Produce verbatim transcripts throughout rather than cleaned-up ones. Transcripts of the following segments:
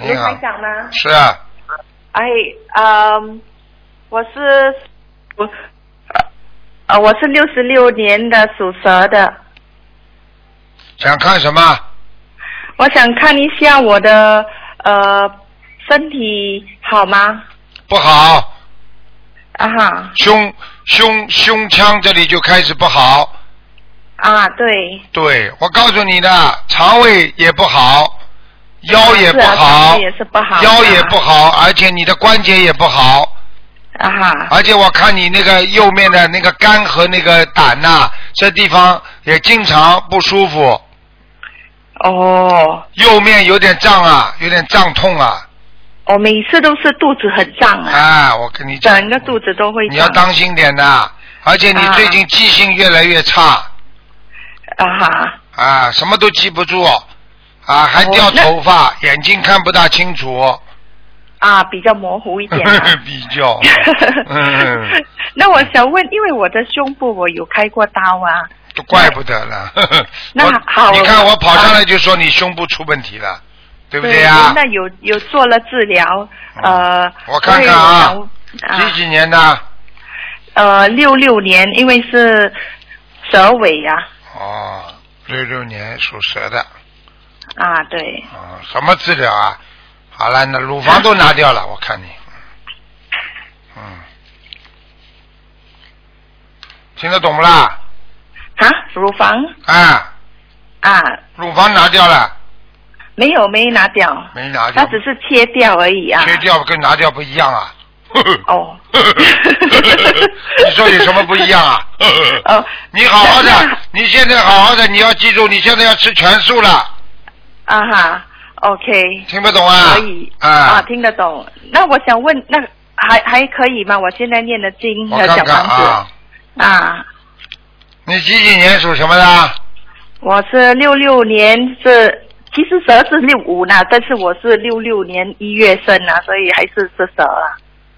你好。 台长吗？ 是啊。 哎，嗯，我是我呃，我是六十六年的属蛇的。 想看什么？ 我想看一下我的呃身体好吗？ 不好。 啊哈。 胸胸胸腔这里就开始不好。 啊，对。 对，我告诉你的，肠胃也不好，腰也不好， 啊是啊、肠胃也是不好， 腰也不好，而且你的关节也不好。 啊哈。 而且我看你那个右面的那个肝和那个胆呐、啊，这地方也经常不舒服。 哦。 右面有点胀啊，有点胀痛啊。 我每次都是肚子很胀啊。 啊，我跟你讲。 整个肚子都会胀。 你要当心点的，而且你最近记性越来越差。 啊哈。 啊，什么都记不住，啊，还掉头发，哦、眼睛看不大清楚。 啊，比较模糊一点、啊。 比较。嗯。 那我想问，因为我的胸部我有开过刀啊。 都怪不得了。 那好。 你看我跑上来就说你胸部出问题了，啊、对不对呀、 啊？那有有做了治疗，呃。 我看看啊。 啊几几年的？ 呃，六六年，因为是蛇尾呀、啊。 哦，六六年属蛇的。 啊，对。 哦，什么治疗啊？好了，那乳房都拿掉了，啊、我看你。嗯。听得懂不啦？ 啊，乳房。 啊。 啊。 乳房拿掉了。 没有，没拿掉。 没拿掉。 它只是切掉而已啊。 切掉跟拿掉不一样啊。 哦。 你说有什么不一样啊？ 哦。 你好好的，你现在好好的，你要记住，你现在要吃全素了。 啊哈 ，OK。 听不懂啊？ 可以。 啊。 啊，听得懂。那我想问，那还还可以吗？我现在念的经和小房子。 我看看啊。 啊。 你几几年属什么的？ 我是六六年是。其实蛇是六五呢，但是我是六六年一月生啊，所以还是是蛇啊。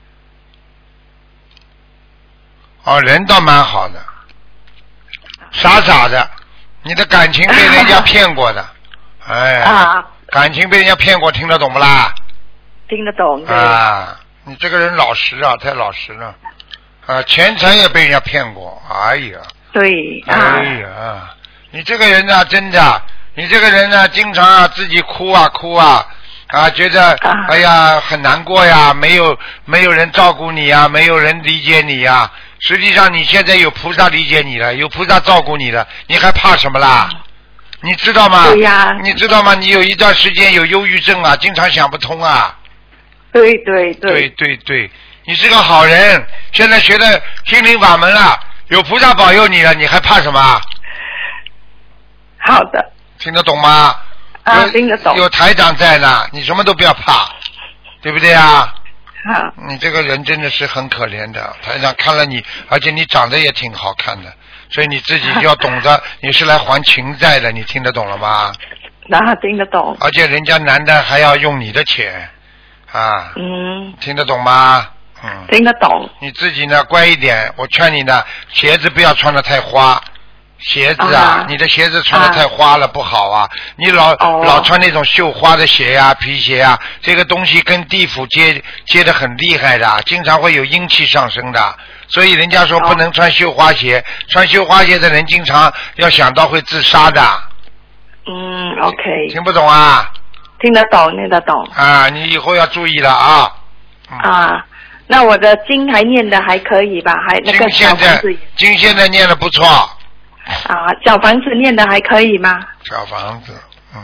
哦，人倒蛮好的，傻傻的，你的感情被人家骗过的，哎，啊、感情被人家骗过，听得懂不啦？ 听得懂。对啊，你这个人老实啊，太老实了，啊，钱财也被人家骗过，哎呀。 对。 哎呀，啊、你这个人呢、啊，真的。你这个人呢，经常啊自己哭啊哭啊，啊觉得哎呀很难过呀，没有没有人照顾你呀，没有人理解你呀。实际上你现在有菩萨理解你了，有菩萨照顾你了，你还怕什么啦？你知道吗？ 对呀。 你知道吗？你有一段时间有忧郁症啊，经常想不通啊。 对对对。 对对对，你是个好人，现在学的心灵法门了，有菩萨保佑你了，你还怕什么？ 好的。 听得懂吗？ 啊，听得懂。 有台长在呢，你什么都不要怕，对不对啊？ 啊。 你这个人真的是很可怜的，台长看了你，而且你长得也挺好看的，所以你自己就要懂得，你是来还情债的，你听得懂了吗？ 啊，听得懂。 而且人家男的还要用你的钱，啊。 嗯。 听得懂吗？嗯。 听得懂。 你自己呢，乖一点，我劝你呢，鞋子不要穿得太花。鞋子啊，啊你的鞋子穿得太花了，啊、不好啊！你老、哦、老穿那种绣花的鞋呀、啊、皮鞋啊，这个东西跟地府接接得很厉害的，经常会有阴气上升的。所以人家说不能穿绣花鞋，哦、穿绣花鞋的人经常要想到会自杀的。 嗯 ，OK。 听不懂啊？ 听得懂，听得懂。 啊，你以后要注意了啊。 嗯、啊，那我的经还念的还可以吧？还那个小房子。 经现在念得不错。 啊，小房子念的还可以吗？ 小房子，嗯，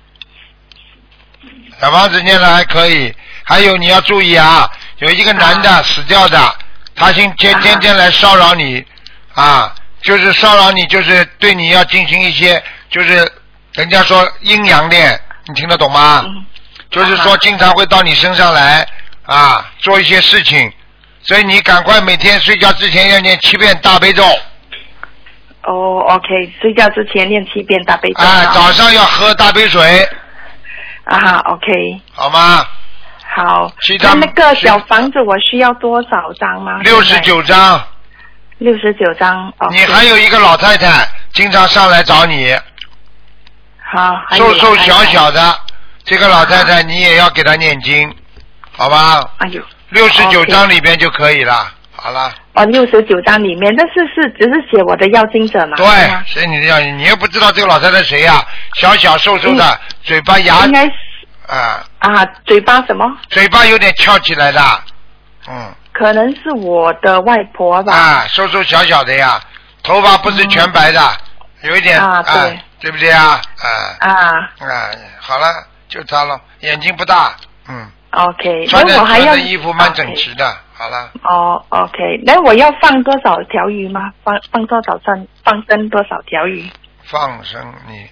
小房子念的还可以。还有你要注意啊，有一个男的、啊、死掉的，他先天天天来骚扰你啊，就是骚扰你，就是对你要进行一些，就是人家说阴阳恋，你听得懂吗？嗯、就是说经常会到你身上来啊，做一些事情，所以你赶快每天睡觉之前要念七遍大悲咒。 哦、oh, ，OK， 睡觉之前念七遍大悲咒。 啊，早上要喝大杯水。 啊 ，OK。 好吗？ 好。那那个小房子我需要多少张吗？ 六十九张。 六十九张。Okay. 你还有一个老太太，经常上来找你。 好。 瘦瘦小小的， 这个老太太你也要给她念经，好吧？ 哎呦， 六十九 OK 章里边就可以了。好了。 哦，六十九章里面，但是是只是写我的要经者嘛？ 对，写你的要经，你又不知道这个老太太谁呀、啊？小小瘦瘦的，嗯、嘴巴牙。 应该是。 啊。 啊，嘴巴什么？ 嘴巴有点翘起来的，嗯。 可能是我的外婆吧。 啊，瘦瘦小小的呀，头发不是全白的，嗯、有一点啊，对、啊， 对不对啊？啊。 啊。 啊，好了，就她了，眼睛不大，嗯。 OK， 穿的穿的衣服蛮整齐的， okay. 好了。 哦 ，OK， 那我要放多少条鱼吗？放放多少生放生多少条鱼？ 放生你，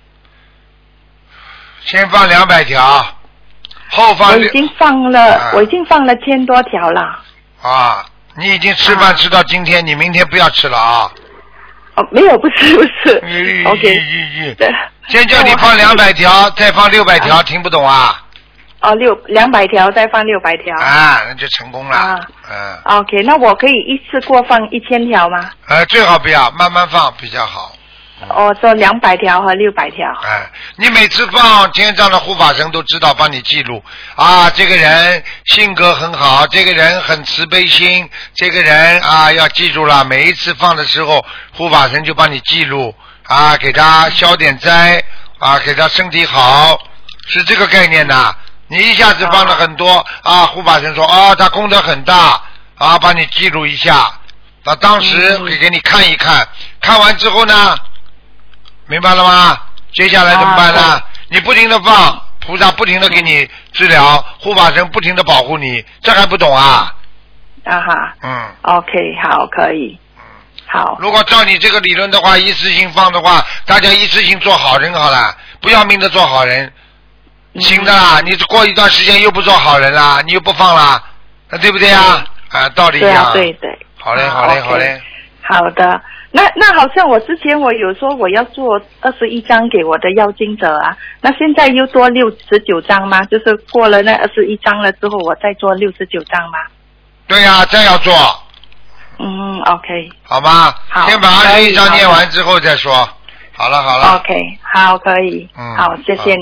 先放两百条，后放。 我已经放了， 啊、 我已经放了千多条了。 啊，你已经吃饭吃到今天，啊、你明天不要吃了啊。 哦，没有，不是不是。 嗯、 OK。 先叫你放两百条，再放六百条，啊、听不懂啊？ 哦，六两百条再放六百条啊，那就成功了。 啊， 嗯。 OK， 那我可以一次过放一千条吗？ 呃，最好不要，慢慢放比较好。 嗯、哦，做两百条和六百条。 哎，你每次放天上的护法神都知道帮你记录啊，这个人性格很好，这个人很慈悲心，这个人啊要记住了，每一次放的时候护法神就帮你记录啊，给他消点灾啊，给他身体好，是这个概念的。你一下子放了很多、哦、啊，护法神说哦，他功德很大啊，帮你记录一下，那当时会给你看一看、嗯、看完之后呢，明白了吗？接下来怎么办呢？啊、你不停的放，菩萨不停的给你治疗，护法神不停的保护你，这还不懂啊？ 啊哈， 嗯 ，OK， 好，可以，嗯，好。 如果照你这个理论的话，一次性放的话，大家一次性做好人好了，不要命的做好人。行的啦，你过一段时间又不做好人啦，你又不放啦，对不对啊？啊，道理一样。 对对。 好嘞，好嘞，好嘞。 好的，那那好像我之前我有说我要做二十一章给我的要经者啊，那现在又多六十九章吗？就是过了那二十一章了之后，我再做六十九章吗？ 对呀、啊，再要做。 嗯 ，OK。 好吗？ 好。 先把二十一章念完之后再说。好了，好了。 OK， 好，可以。嗯。好，谢谢你。